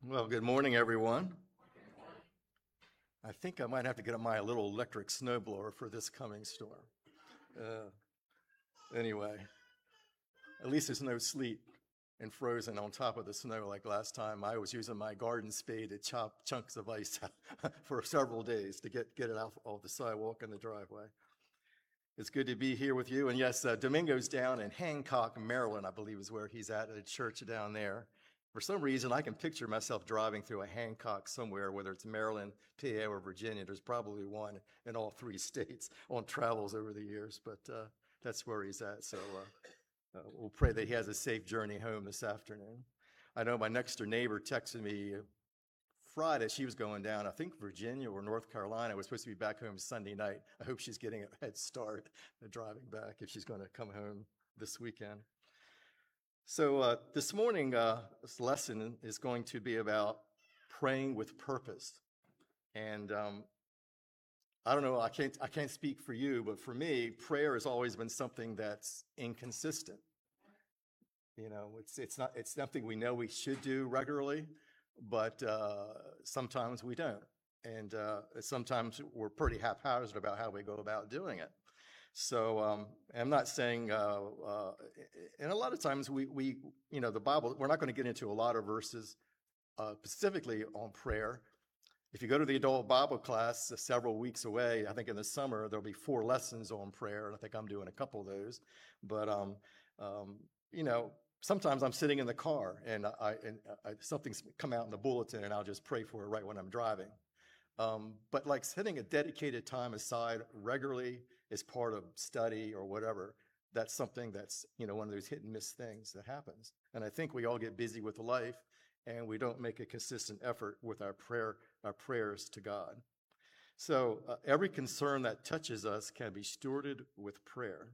Well, good morning, everyone. I think I might have to get my little electric snowblower for this coming storm. Uh, anyway, at least there's no sleet and frozen on top of the snow like last time. I was using my garden spade to chop chunks of ice for several days to get it off the sidewalk and the driveway. It's good to be here with you. And yes, Domingo's down in Hancock, Maryland, I believe is where he's at a church down there. For some reason, I can picture myself driving through a Hancock somewhere, whether it's Maryland, PA, or Virginia. There's probably one in all three states on travels over the years, but that's where he's at. So we'll pray that he has a safe journey home this afternoon. I know my next door neighbor texted me Friday. She was going down, I think Virginia or North Carolina. Was supposed to be back home Sunday night. I hope she's getting a head start driving back if she's going to come home this weekend. So this morning, this lesson is going to be about praying with purpose. And I don't know, I can't speak for you, but for me, prayer has always been something that's inconsistent. You know, it's something we know we should do regularly, but sometimes we don't. And sometimes we're pretty haphazard about how we go about doing it. So I'm not saying, and a lot of times we the Bible, we're not going to get into a lot of verses specifically on prayer. If you go to the adult Bible class several weeks away, I think in the summer, there'll be 4 lessons on prayer. And I think I'm doing a couple of those. But, sometimes I'm sitting in the car and something's come out in the bulletin and I'll just pray for it right when I'm driving. But like setting a dedicated time aside regularly as part of study or whatever, that's something that's, one of those hit and miss things that happens. And I think we all get busy with life and we don't make a consistent effort with our prayers to God. So every concern that touches us can be stewarded with prayer.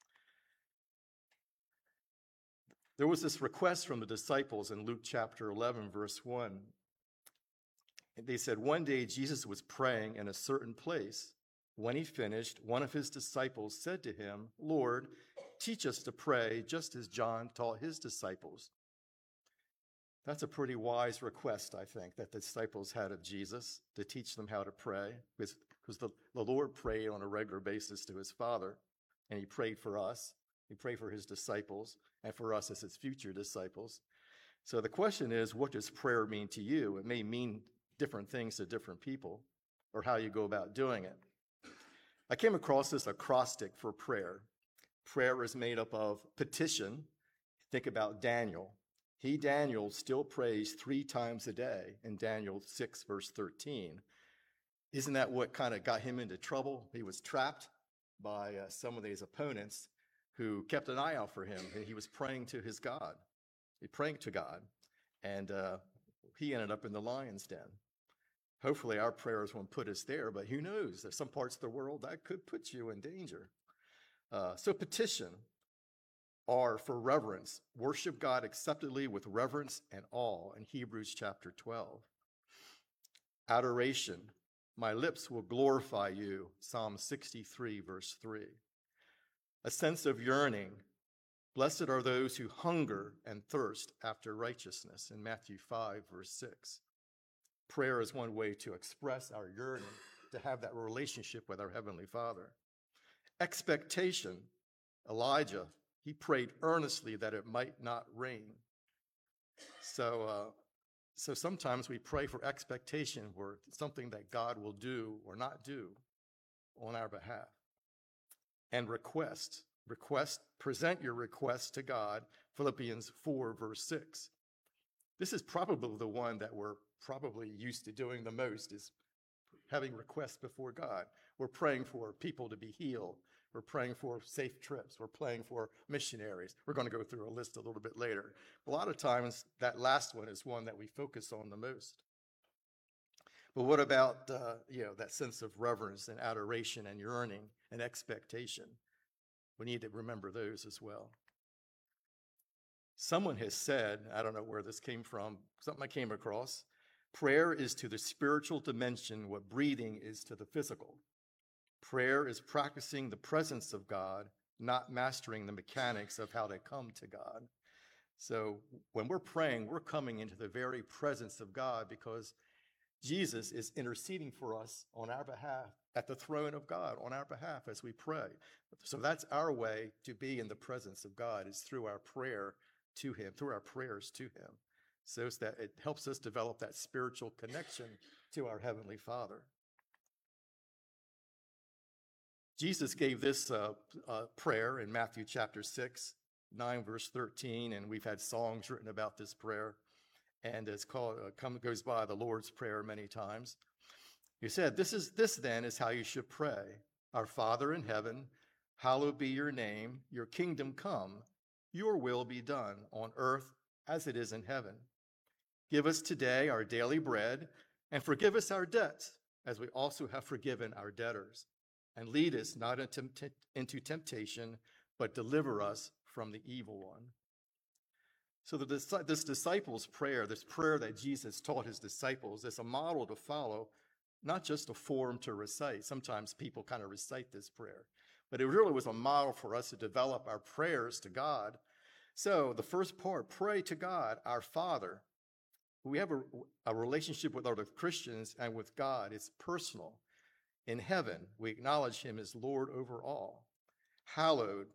There was this request from the disciples in Luke chapter 11, verse 1. They said, one day Jesus was praying in a certain place. When he finished, one of his disciples said to him, Lord, teach us to pray just as John taught his disciples. That's a pretty wise request, I think, that the disciples had of Jesus to teach them how to pray, because the Lord prayed on a regular basis to his Father, and he prayed for us. He prayed for his disciples and for us as his future disciples. So the question is, what does prayer mean to you? It may mean different things to different people, or how you go about doing it. I came across this acrostic for prayer. Prayer is made up of petition. Think about Daniel. Daniel, still prays 3 times a day in Daniel 6, verse 13. Isn't that what kind of got him into trouble? He was trapped by some of these opponents who kept an eye out for him. He was praying to his God. He prayed to God, and he ended up in the lion's den. Hopefully our prayers won't put us there, but who knows? There's some parts of the world that could put you in danger. So petition, R for reverence. Worship God acceptably with reverence and awe in Hebrews chapter 12. Adoration. My lips will glorify you. Psalm 63, verse 3. A sense of yearning. Blessed are those who hunger and thirst after righteousness in Matthew 5, verse 6. Prayer is one way to express our yearning to have that relationship with our Heavenly Father. Expectation. Elijah, he prayed earnestly that it might not rain. So sometimes we pray for expectation for something that God will do or not do on our behalf. And request, present your request to God, Philippians 4, verse 6. This is probably the one that we're probably used to doing the most, is having requests before God. We're praying for people to be healed. We're praying for safe trips. We're praying for missionaries. We're going to go through a list a little bit later. A lot of times, that last one is one that we focus on the most. But what about that sense of reverence and adoration and yearning and expectation? We need to remember those as well. Someone has said, I don't know where this came from, something I came across, prayer is to the spiritual dimension what breathing is to the physical. Prayer is practicing the presence of God, not mastering the mechanics of how to come to God. So when we're praying, we're coming into the very presence of God because Jesus is interceding for us on our behalf at the throne of God on our behalf as we pray. So that's our way to be in the presence of God, is through our prayer to him, through our prayers to him. So it's that it helps us develop that spiritual connection to our Heavenly Father. Jesus gave this prayer in Matthew chapter 6, 9 verse 13, and we've had songs written about this prayer, and it's called goes by the Lord's Prayer many times. He said, this then is how you should pray. Our Father in heaven, hallowed be your name, your kingdom come, your will be done on earth as it is in heaven. Give us today our daily bread, and forgive us our debts, as we also have forgiven our debtors. And lead us not into temptation, but deliver us from the evil one. So this disciples' prayer, this prayer that Jesus taught his disciples, is a model to follow, not just a form to recite. Sometimes people kind of recite this prayer, but it really was a model for us to develop our prayers to God. So the first part, pray to God, our Father. We have a relationship with other Christians and with God. It's personal. In heaven, we acknowledge him as Lord over all. Hallowed,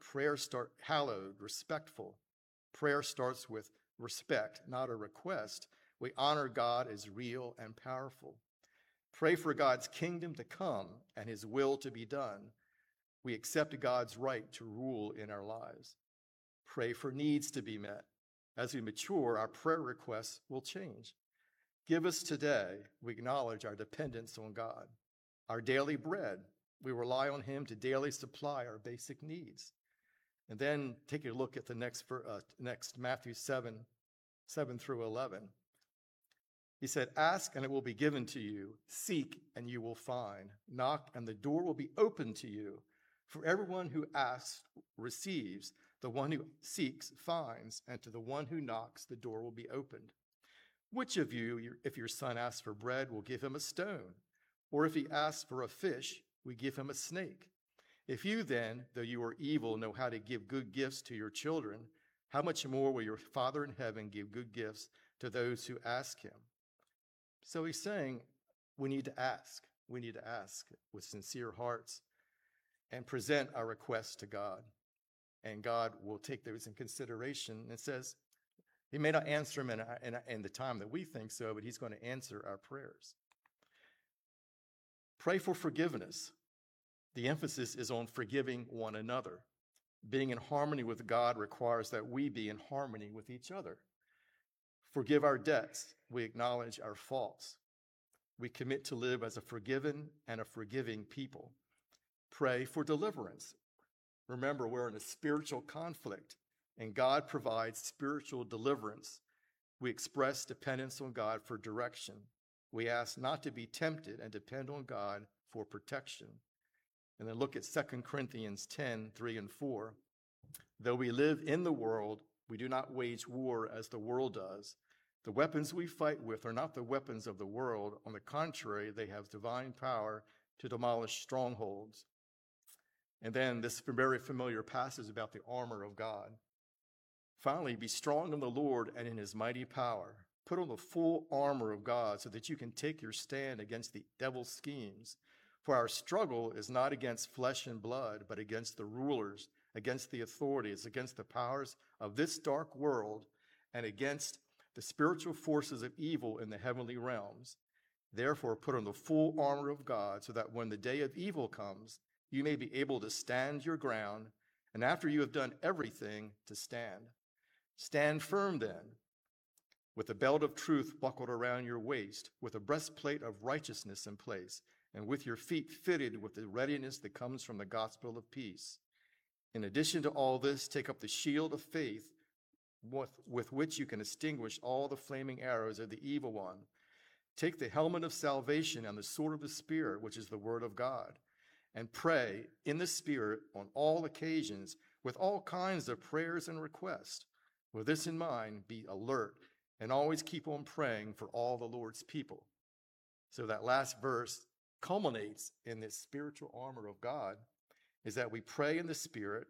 respectful. Prayer starts with respect, not a request. We honor God as real and powerful. Pray for God's kingdom to come and his will to be done. We accept God's right to rule in our lives. Pray for needs to be met. As we mature, our prayer requests will change. Give us today. We acknowledge our dependence on God. Our daily bread, we rely on him to daily supply our basic needs. And then take a look at the next Matthew 7 through 11. He said, ask and it will be given to you. Seek and you will find. Knock and the door will be opened to you. For everyone who asks receives. The one who seeks finds. And to the one who knocks, the door will be opened. Which of you, if your son asks for bread, will give him a stone? Or if he asks for a fish, we give him a snake. If you then, though you are evil, know how to give good gifts to your children, how much more will your Father in heaven give good gifts to those who ask him? So he's saying we need to ask. We need to ask with sincere hearts and present our requests to God. And God will take those in consideration. And it says he may not answer them in the time that we think so, but he's going to answer our prayers. Pray for forgiveness. The emphasis is on forgiving one another. Being in harmony with God requires that we be in harmony with each other. Forgive our debts. We acknowledge our faults. We commit to live as a forgiven and a forgiving people. Pray for deliverance. Remember, we're in a spiritual conflict, and God provides spiritual deliverance. We express dependence on God for direction. We ask not to be tempted and depend on God for protection. And then look at 2 Corinthians 10, 3 and 4. Though we live in the world, we do not wage war as the world does. The weapons we fight with are not the weapons of the world. On the contrary, they have divine power to demolish strongholds. And then this very familiar passage about the armor of God. Finally, be strong in the Lord and in his mighty power. Put on the full armor of God so that you can take your stand against the devil's schemes. For our struggle is not against flesh and blood, but against the rulers, against the authorities, against the powers of this dark world, and against the spiritual forces of evil in the heavenly realms. Therefore, put on the full armor of God so that when the day of evil comes, you may be able to stand your ground, and after you have done everything, to stand. Stand firm then, with the belt of truth buckled around your waist, with a breastplate of righteousness in place, and with your feet fitted with the readiness that comes from the gospel of peace. In addition to all this, take up the shield of faith with which you can extinguish all the flaming arrows of the evil one. Take the helmet of salvation and the sword of the Spirit, which is the word of God, and pray in the Spirit on all occasions with all kinds of prayers and requests. With this in mind, be alert and always keep on praying for all the Lord's people. So that last verse culminates in this spiritual armor of God, is that we pray in the Spirit,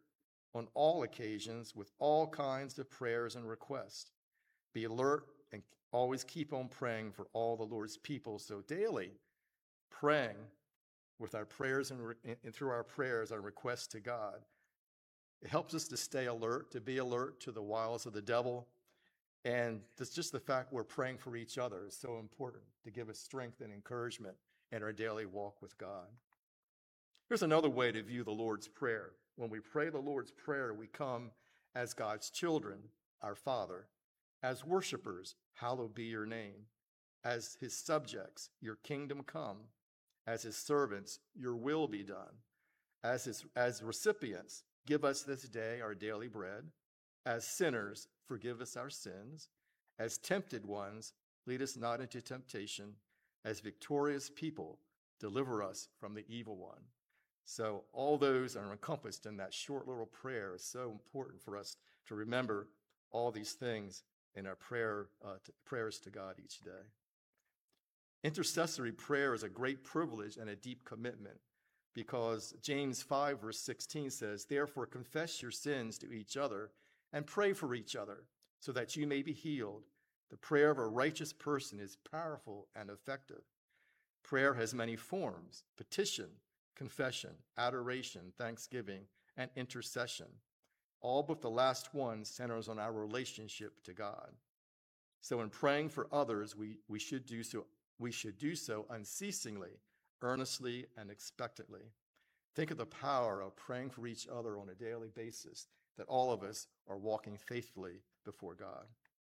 on all occasions with all kinds of prayers and requests. Be alert and always keep on praying for all the Lord's people. So daily praying with our prayers and through our prayers, our requests to God. It helps us to stay alert, to be alert to the wiles of the devil. And it's just the fact we're praying for each other is so important to give us strength and encouragement in our daily walk with God. Here's another way to view the Lord's Prayer. When we pray the Lord's Prayer, we come as God's children, our Father, as worshipers, hallowed be your name, as his subjects, your kingdom come, as his servants, your will be done, as recipients, give us this day our daily bread, as sinners, forgive us our sins, as tempted ones, lead us not into temptation, as victorious people, deliver us from the evil one. So all those are encompassed in that short little prayer. It's so important for us to remember all these things in our prayers to God each day. Intercessory prayer is a great privilege and a deep commitment because James 5 verse 16 says, therefore confess your sins to each other and pray for each other so that you may be healed. The prayer of a righteous person is powerful and effective. Prayer has many forms: petition, confession, adoration, thanksgiving, and intercession. All but the last one centers on our relationship to God. So in praying for others, we should do so unceasingly, earnestly, and expectantly. Think of the power of praying for each other on a daily basis, that all of us are walking faithfully before God.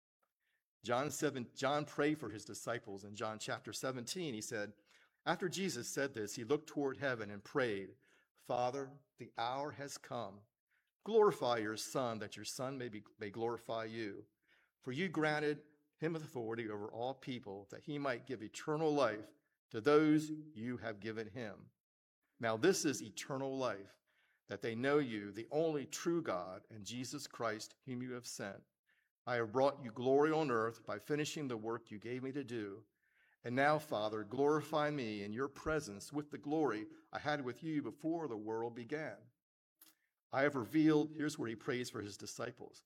John prayed for his disciples in John chapter 17. He said, after Jesus said this, he looked toward heaven and prayed, Father, the hour has come. Glorify your Son, that your Son may glorify you. For you granted him authority over all people, that he might give eternal life to those you have given him. Now this is eternal life, that they know you, the only true God, and Jesus Christ, whom you have sent. I have brought you glory on earth by finishing the work you gave me to do. And now, Father, glorify me in your presence with the glory I had with you before the world began. I have revealed, here's where he prays for his disciples.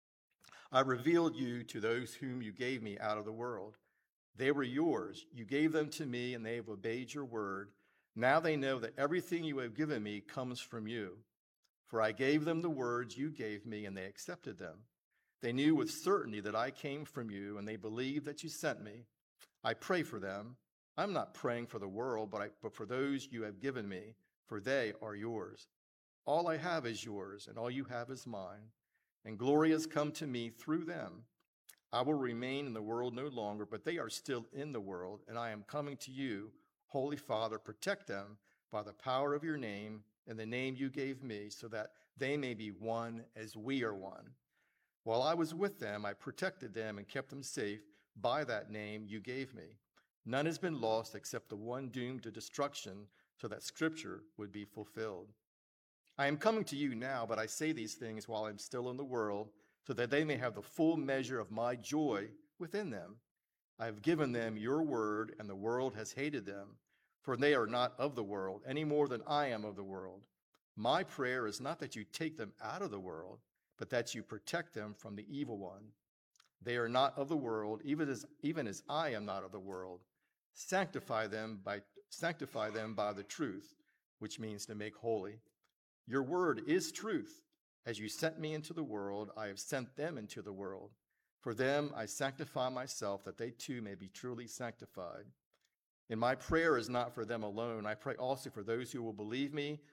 I revealed you to those whom you gave me out of the world. They were yours. You gave them to me, and they have obeyed your word. Now they know that everything you have given me comes from you. For I gave them the words you gave me, and they accepted them. They knew with certainty that I came from you, and they believed that you sent me. I pray for them. I'm not praying for the world, but for those you have given me, for they are yours. All I have is yours, and all you have is mine. And glory has come to me through them. I will remain in the world no longer, but they are still in the world, and I am coming to you. Holy Father, protect them by the power of your name and the name you gave me, so that they may be one as we are one. While I was with them, I protected them and kept them safe by that name you gave me. None has been lost except the one doomed to destruction, so that Scripture would be fulfilled. I am coming to you now, but I say these things while I'm still in the world, so that they may have the full measure of my joy within them. I have given them your word, and the world has hated them, for they are not of the world, any more than I am of the world. My prayer is not that you take them out of the world, but that you protect them from the evil one. They are not of the world, even as I am not of the world. Sanctify them by the truth, which means to make holy. Your word is truth. As you sent me into the world, I have sent them into the world. For them I sanctify myself, that they too may be truly sanctified. And my prayer is not for them alone. I pray also for those who will believe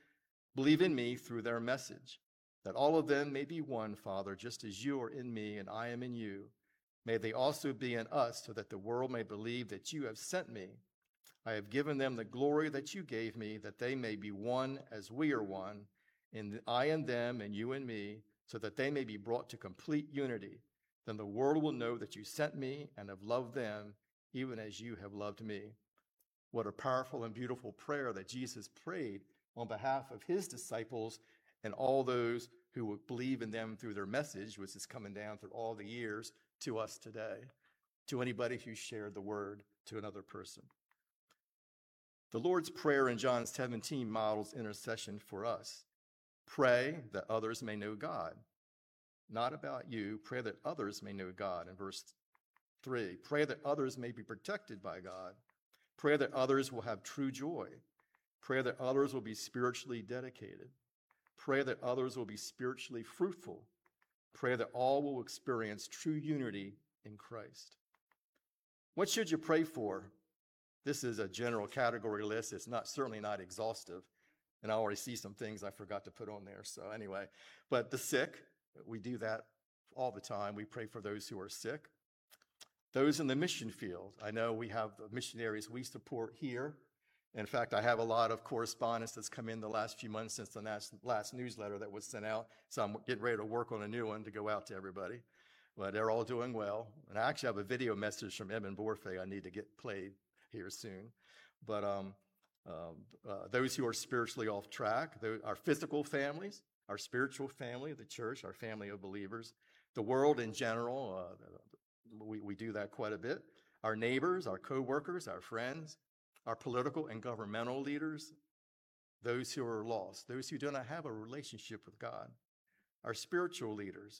in me through their message, that all of them may be one, Father, just as you are in me and I am in you. May they also be in us, so that the world may believe that you have sent me. I have given them the glory that you gave me, that they may be one as we are one, and I and them and you and me, so that they may be brought to complete unity. Then the world will know that you sent me and have loved them, even as you have loved me. What a powerful and beautiful prayer that Jesus prayed on behalf of his disciples and all those who would believe in them through their message, which is coming down through all the years to us today, to anybody who shared the word to another person. The Lord's Prayer in John 17 models intercession for us. Pray that others may know God. Not about you. Pray that others may know God. In verse 3, pray that others may be protected by God. Pray that others will have true joy. Pray that others will be spiritually dedicated. Pray that others will be spiritually fruitful. Pray that all will experience true unity in Christ. What should you pray for? This is a general category list. It's certainly not exhaustive. And I already see some things I forgot to put on there. So anyway, but the sick, we do that all the time. We pray for those who are sick. Those in the mission field. I know we have the missionaries we support here. In fact, I have a lot of correspondence that's come in the last few months since the last newsletter that was sent out. So I'm getting ready to work on a new one to go out to everybody. But they're all doing well. And I actually have a video message from Edmund Borfe I need to get played here soon. But those who are spiritually off track, our physical families, our spiritual family, the church, our family of believers, the world in general, we do that quite a bit. Our neighbors, our co-workers, our friends, our political and governmental leaders, those who are lost, those who do not have a relationship with God, our spiritual leaders,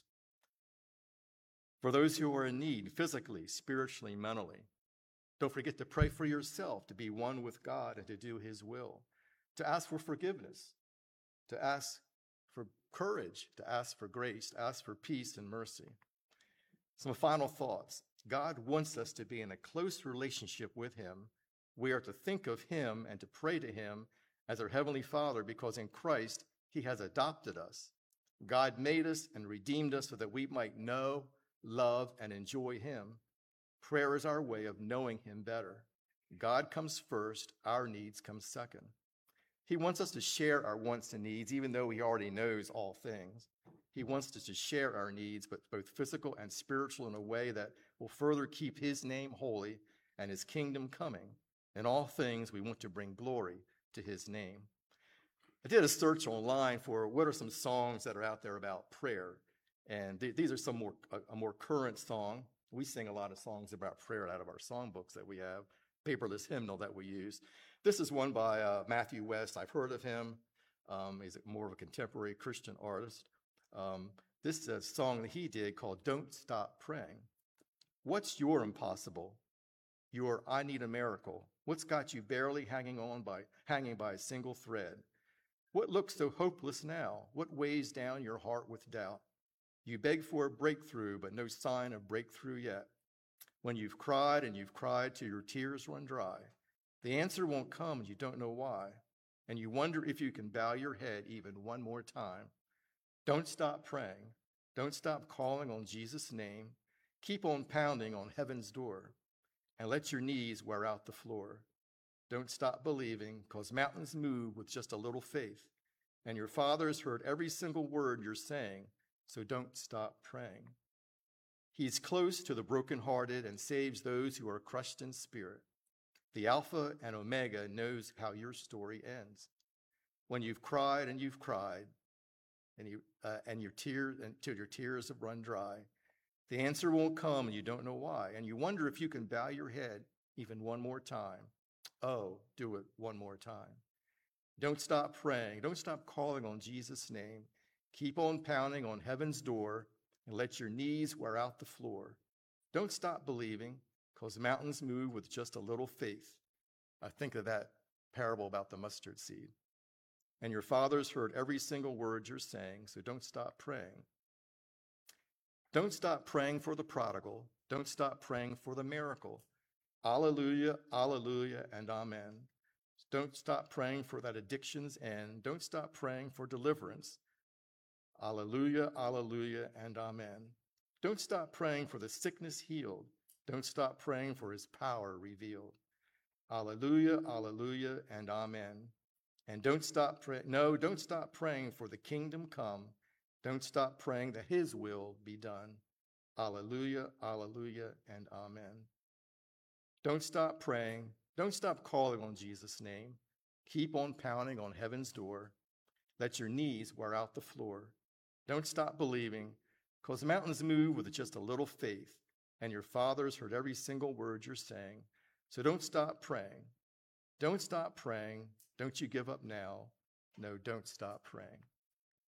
for those who are in need physically, spiritually, mentally. Don't forget to pray for yourself, to be one with God and to do his will, to ask for forgiveness, to ask for courage, to ask for grace, to ask for peace and mercy. Some final thoughts. God wants us to be in a close relationship with him. We are to think of him and to pray to him as our Heavenly Father because in Christ he has adopted us. God made us and redeemed us so that we might know, love, and enjoy him. Prayer is our way of knowing him better. God comes first, our needs come second. He wants us to share our wants and needs, even though he already knows all things. He wants us to share our needs, but both physical and spiritual, in a way that will further keep his name holy and his kingdom coming. In all things, we want to bring glory to his name. I did a search online for what are some songs that are out there about prayer. And these are some a more current song. We sing a lot of songs about prayer out of our songbooks that we have, paperless hymnal that we use. This is one by Matthew West. I've heard of him. He's more of a contemporary Christian artist. This is a song that he did called Don't Stop Praying. What's your impossible? Your I need a miracle. What's got you barely hanging by a single thread? What looks so hopeless now? What weighs down your heart with doubt? You beg for a breakthrough, but no sign of breakthrough yet. When you've cried and you've cried till your tears run dry, the answer won't come and you don't know why. And you wonder if you can bow your head even one more time. Don't stop praying. Don't stop calling on Jesus' name. Keep on pounding on heaven's door and let your knees wear out the floor. Don't stop believing, because mountains move with just a little faith. And your Father has heard every single word you're saying, so don't stop praying. He's close to the brokenhearted and saves those who are crushed in spirit. The Alpha and Omega knows how your story ends. When you've cried and you've cried, and your tears until your tears have run dry, the answer won't come and you don't know why. And you wonder if you can bow your head even one more time. Oh, do it one more time. Don't stop praying. Don't stop calling on Jesus' name. Keep on pounding on heaven's door and let your knees wear out the floor. Don't stop believing, because mountains move with just a little faith. I think of that parable about the mustard seed. And your Father's heard every single word you're saying, so don't stop praying. Don't stop praying for the prodigal. Don't stop praying for the miracle. Alleluia, alleluia, and amen. Don't stop praying for that addiction's end. Don't stop praying for deliverance. Alleluia, alleluia, and amen. Don't stop praying for the sickness healed. Don't stop praying for his power revealed. Alleluia, alleluia, and amen. And don't stop praying for the kingdom come. Don't stop praying that his will be done. Alleluia, alleluia, and amen. Don't stop praying. Don't stop calling on Jesus' name. Keep on pounding on heaven's door. Let your knees wear out the floor. Don't stop believing, because mountains move with just a little faith, and your Father's heard every single word you're saying. So don't stop praying. Don't stop praying. Don't you give up now. No, don't stop praying.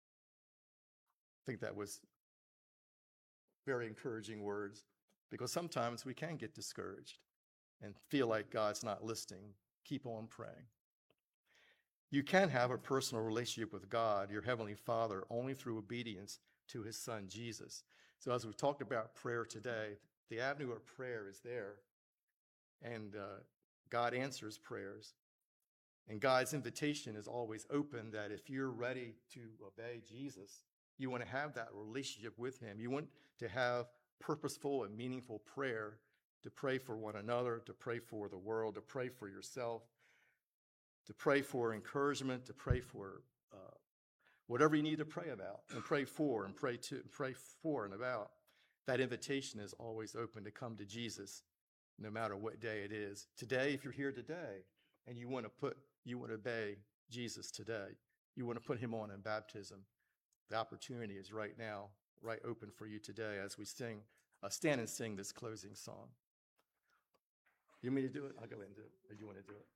think that was very encouraging words, because sometimes we can get discouraged and feel like God's not listening. Keep on praying. You can have a personal relationship with God, your Heavenly Father, only through obedience to his Son, Jesus. So as we've talked about prayer today, the avenue of prayer is there, and God answers prayers. And God's invitation is always open, that if you're ready to obey Jesus, you want to have that relationship with him. You want to have purposeful and meaningful prayer, to pray for one another, to pray for the world, to pray for yourself, to pray for encouragement, to pray for whatever you need to pray about and pray for and pray for and about. That invitation is always open to come to Jesus, no matter what day it is. Today, if you're here today and you want to obey Jesus today, you want to put him on in baptism, the opportunity is right now, right open for you today as we stand and sing this closing song. You want me to do it? I'll go ahead and do it. Or do you want to do it?